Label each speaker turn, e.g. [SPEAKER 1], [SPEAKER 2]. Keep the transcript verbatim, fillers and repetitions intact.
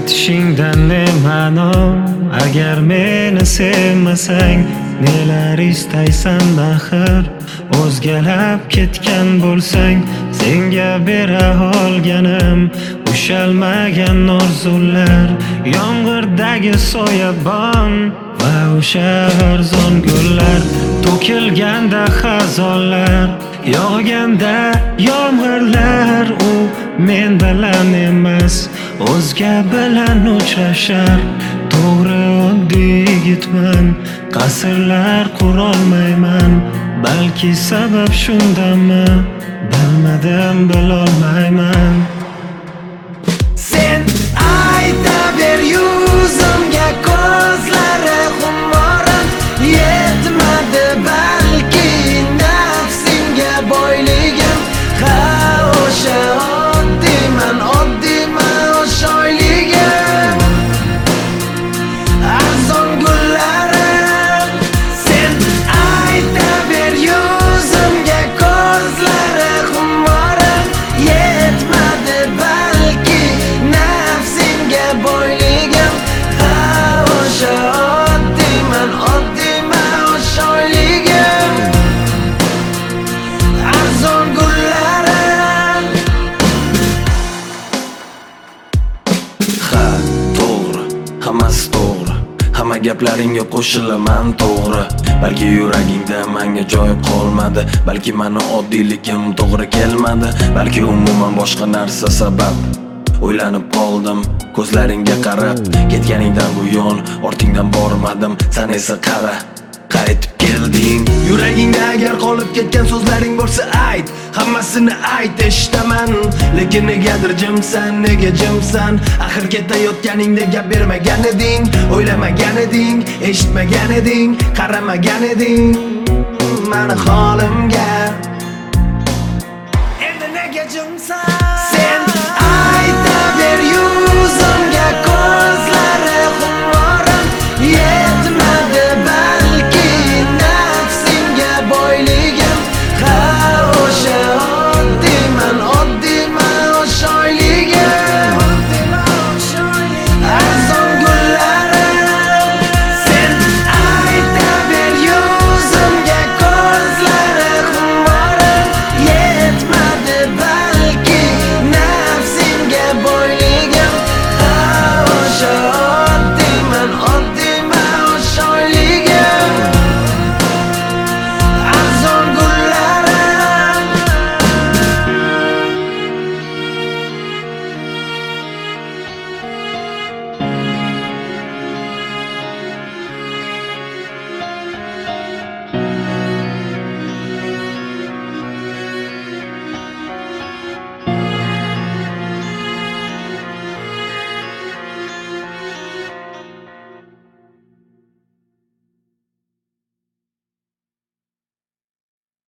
[SPEAKER 1] aytishingdan ne ma'no? Agar meni sevmasang nelar istaysan axir? O'zgalab ketgan bo'lsang senga bera olganim ushalmagan orzular, yomg'irdagi soyabon va o'sha arzon gullar, to'kilganda xazonlar, yog'ganda yomg'irlar. U men bilan emas, o'zga bilan uchrashar. To'g'ri, oddiy yigitman, qasrlar qurolmayman. Balki sabab shundami, bilmadim, bilolmayman.
[SPEAKER 2] Sen aytaver yuzimga, ko'zlari xumorib yetmadi balki nafsimga boyligim. Ha, o'sha oddiyman, oddiyman o'sha oyligim. Arzon gullarim, sen aytaver yuzimga, ko'zlari xumorib yetmadi balki nafsimga boyligim. Ha, o'sha oddiyman, oddiyman o'sha oyligim. Arzon gullarim. Ha, to'g'ri, hammasi to'g'ri, hamma gaplaringga qo'shilaman to'g'ri. Balki yuragingda menga joy qolmadi, balki meni oddiyligim to'g'ri kelmadi, balki umuman boshqa narsa sabab. O'ylanib qoldim ko'zlaringga qarab, ketganingdan buyon ortingdan bormadim, sen esa qara, qaytib kelding. Yuragingda agar qolib ketgan so'zlaring bo'lsa ayt, hammasini ayt, eshitaman. Lekin negadir jimsan, nega jimsan? Axir ketayotganingda gap bermagan eding, o'ylamagan eding, eshitmagan eding, qaramagan eding. Meni